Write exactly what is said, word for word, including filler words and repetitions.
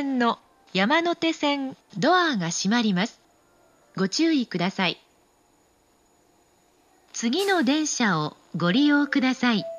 線の山手線ドアが閉まります。ご注意ください。次の電車をご利用ください。